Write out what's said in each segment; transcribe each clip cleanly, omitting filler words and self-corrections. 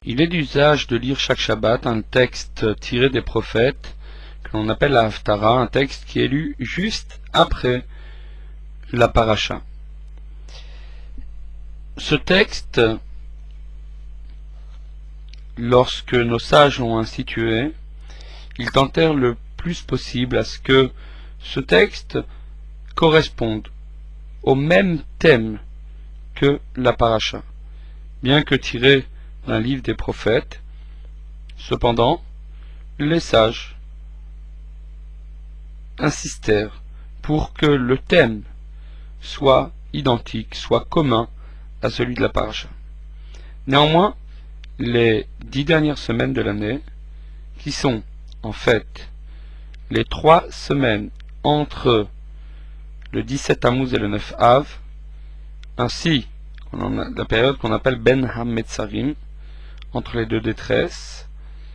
Il est d'usage de lire chaque Shabbat un texte tiré des prophètes que l'on appelle la Haftara, un texte qui est lu juste après la paracha. Ce texte, lorsque nos sages l'ont institué, ils tentèrent le plus possible à ce que ce texte corresponde au même thème que la paracha, bien que tiré d'un livre des prophètes. Cependant, les sages insistèrent pour que le thème soit identique, soit commun à celui de la paracha. Néanmoins, les 10 dernières semaines de l'année, qui sont en fait les 3 semaines entre le 17 Tammuz et le 9 Av, ainsi la période qu'on appelle Ben HaMetzarim, entre les deux détresses,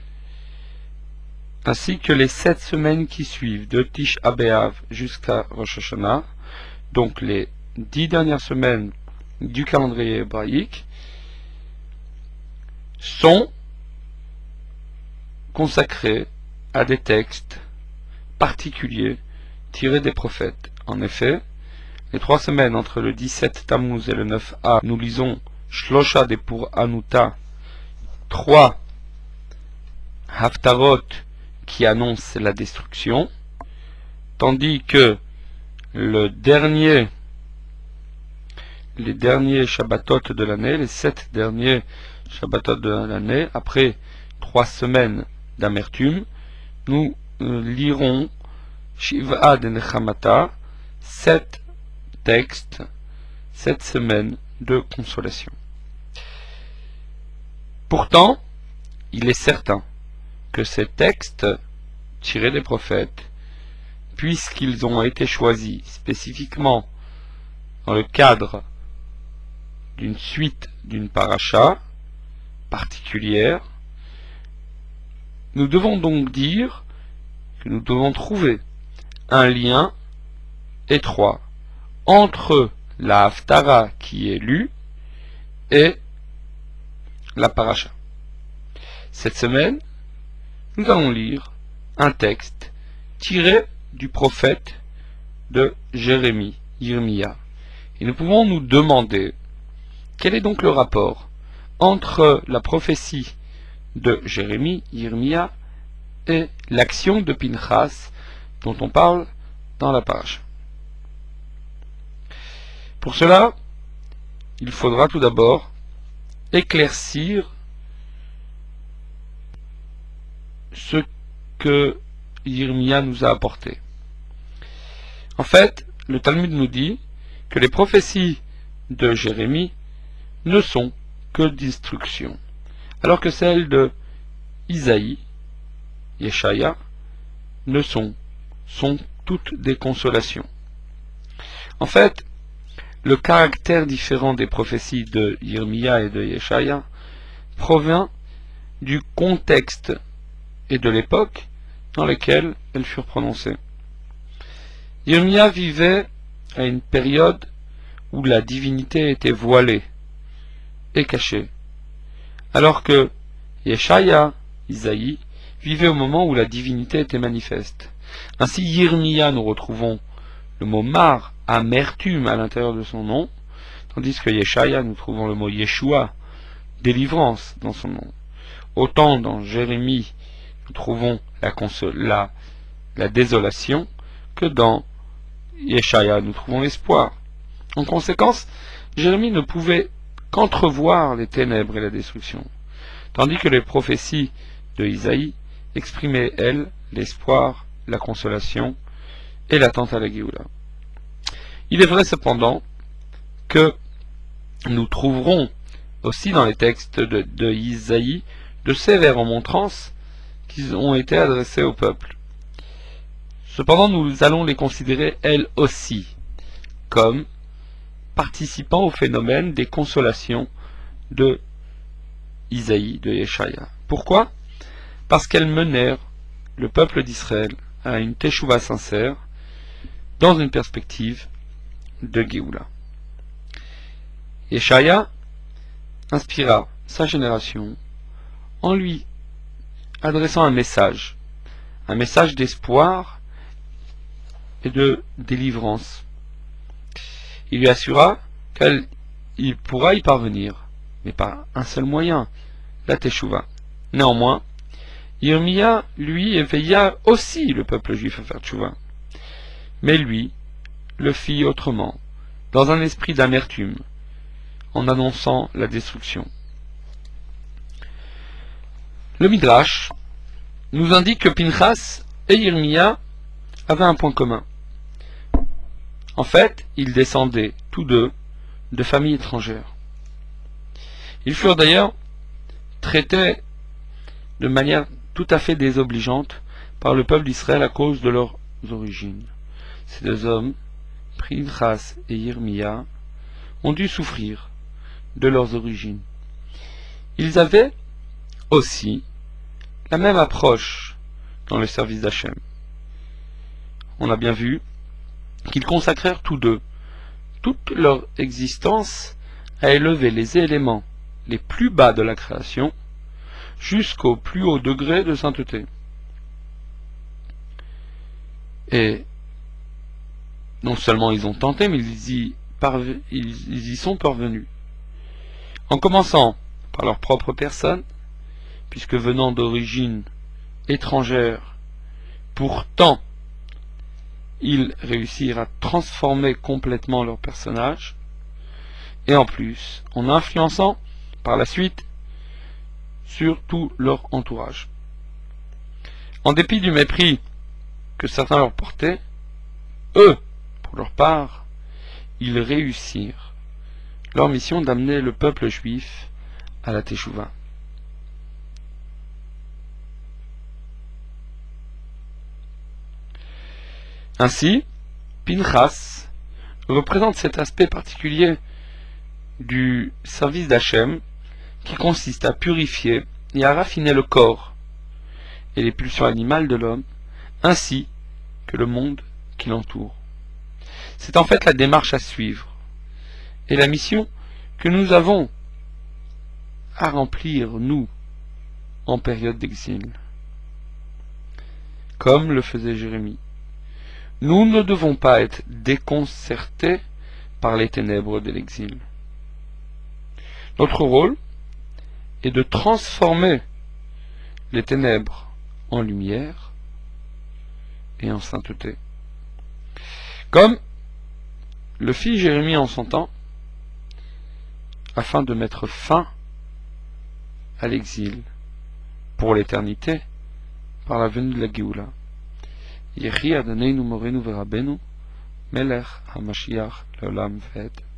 ainsi que les 7 semaines qui suivent, de Tisha B'Av jusqu'à Rosh Hashanah, donc les 10 dernières semaines du calendrier hébraïque, sont consacrés à des textes particuliers tirés des prophètes. En effet, les 3 semaines entre le 17 Tammuz et le 9 Av, nous lisons Shlosha Depur Anuta, 3 Haftarot qui annoncent la destruction, tandis que les derniers Shabbatot de l'année, les 7 derniers Shabbatot de l'année, après 3 semaines d'amertume, nous lirons Shiva de Nechamata, 7 textes, 7 semaines de consolation. Pourtant, il est certain que ces textes tirés des prophètes, puisqu'ils ont été choisis spécifiquement dans le cadre d'une suite d'une paracha particulière, nous devons donc dire que nous devons trouver un lien étroit entre la Haftara qui est lue et la paracha. Cette semaine, nous allons lire un texte tiré du prophète de Jérémie, Yirmia. Et nous pouvons nous demander quel est donc le rapport entre la prophétie de Jérémie, Yirmia, et l'action de Pinchas dont on parle dans la paracha. Pour cela, il faudra tout d'abord éclaircir ce que Yirmia nous a apporté. En fait, le Talmud nous dit que les prophéties de Jérémie ne sont que d'instruction, alors que celles de Isaïe, Yeshaya, sont toutes des consolations. En fait, le caractère différent des prophéties de Yirmia et de Yeshaya provient du contexte et de l'époque dans lesquelles elles furent prononcées. Yirmia vivait à une période où la divinité était voilée et cachée, alors que Yeshaya, Isaïe, vivait au moment où la divinité était manifeste. Ainsi, Yirmia, nous retrouvons le mot mar, amertume, à l'intérieur de son nom, tandis que Yeshaya, nous trouvons le mot Yeshua, délivrance, dans son nom. Autant dans Jérémie, nous trouvons la désolation, que dans Yeshaya, nous trouvons l'espoir. En conséquence, Jérémie ne pouvait qu'entrevoir les ténèbres et la destruction, tandis que les prophéties de Isaïe exprimaient, elles, l'espoir, la consolation et l'attente à la Géoula. Il est vrai cependant que nous trouverons aussi dans les textes de Isaïe de sévères remontrances qui ont été adressées au peuple. Cependant, nous allons les considérer elles aussi comme participant au phénomène des consolations de Isaïe, de Yeshaya. Pourquoi? Parce qu'elles menèrent le peuple d'Israël à une teshuva sincère dans une perspective de Géoula. Yeshaya inspira sa génération en lui adressant un message d'espoir et de délivrance. Il lui assura qu'il pourra y parvenir, mais par un seul moyen, la Teshuvah. Néanmoins, Yirmiya, lui, éveilla aussi le peuple juif à faire Teshuvah. Mais lui le fit autrement, dans un esprit d'amertume, en annonçant la destruction. Le Midrash nous indique que Pinchas et Yirmiya avaient un point commun. En fait, ils descendaient tous deux de familles étrangères. Ils furent d'ailleurs traités de manière tout à fait désobligeante par le peuple d'Israël à cause de leurs origines. Ces deux hommes, Pinchas et Yirmiya, ont dû souffrir de leurs origines. Ils avaient aussi la même approche dans le service d'Hachem. On a bien vu qu'ils consacrèrent tous deux toute leur existence à élever les éléments les plus bas de la création jusqu'au plus haut degré de sainteté. Et non seulement ils ont tenté, mais ils y sont parvenus. En commençant par leur propre personne, puisque venant d'origine étrangère, pourtant ils réussirent à transformer complètement leur personnage, et en plus, en influençant par la suite sur tout leur entourage. En dépit du mépris que certains leur portaient, eux, pour leur part, ils réussirent leur mission d'amener le peuple juif à la Teshuvah. Ainsi, Pinchas représente cet aspect particulier du service d'Hachem qui consiste à purifier et à raffiner le corps et les pulsions animales de l'homme, ainsi que le monde qui l'entoure. C'est en fait la démarche à suivre et la mission que nous avons à remplir, nous, en période d'exil, comme le faisait Jérémie. Nous ne devons pas être déconcertés par les ténèbres de l'exil. Notre rôle est de transformer les ténèbres en lumière et en sainteté. Comme le fit Jérémie en son temps, afin de mettre fin à l'exil pour l'éternité par la venue de la Géoula. Yehi Adonai Morenu Verabenu, Melech HaMashiach Leolam Ved.